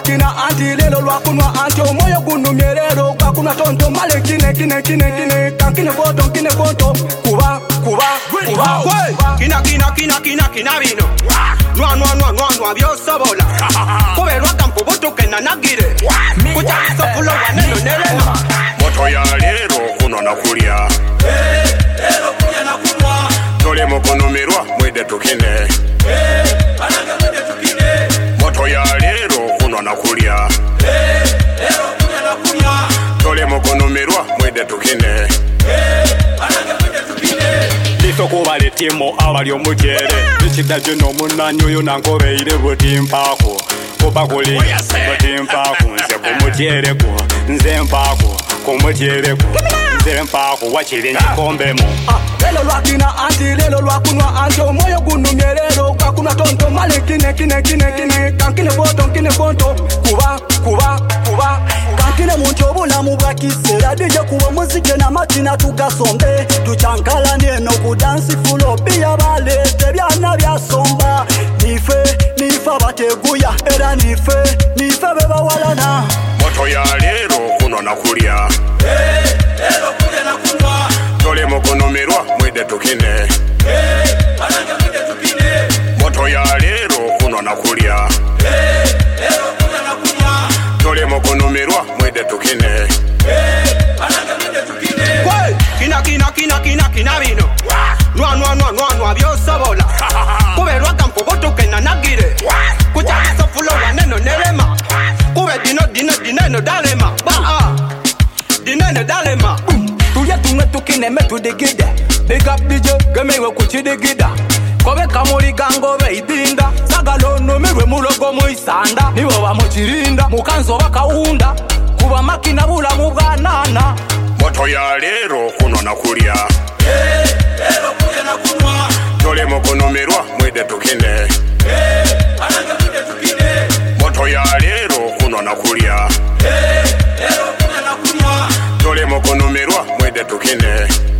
lwakina anti lelo lwakunwa anti omoyo gunumyerero kakuna tonto male kine kankine foto kuba kina vino nwa byosobola kuberwa kampo butukena nagire kuchaso fulo waneno nelema moto ya lero kuno nakulya lero kunya nakunwa tole mukonomerwa mwede tukine ananga mwede tukine moto ya lero kuno nakulya lero kunya nakunwa tole mukonomerwa mwede tukine ananga mwede tukine Kuba letimo abali omujere bikidaje no munanyo yo nankobeire butimpako kubakuli butimpako nze kumujere ko nze mpako kumujere ko nze mpako wachilinje kombemo lelo lwakina anti lelo lwakunwa anti omoyo gunumyerero kakuna tonto male kine kankine foto kuba kankine muntu obulamu bwakisera dije kuba muzike na matina tugasombe tuchankala neno kudansi fulo biya balete byana byasomba nife bateguya era nife bebawalana moto ya lero kuno nakulya lero kunya nakunwa tole mukonomerwa mwede tukine ananga mwede tukine moto ya lero kuno nakulya lero kunya nakunwa tole mukonomerwa mwede tukine ananga mwede tukine kina vino nwa byosobola kuberwa kampo butukena nagire kuchaso fulo waneno nelema kube dineno dalema dineno dalema tulye tumwe tukine metudigide big up DJ gemewe kuchidigida kobe kamuri gango beidinda sagalono mirwe mulogo muisanda nibo bamuchirinda mukanzo bakaunda kuba makina bulamu bwanana moto ya lero kuno nakulya lero kunya nakunwa tole mukonomerwa mwede tukine ananga mwede tukine moto ya lero kuno nakulya lero kunya nakunwa tole mukonomerwa mwede tukine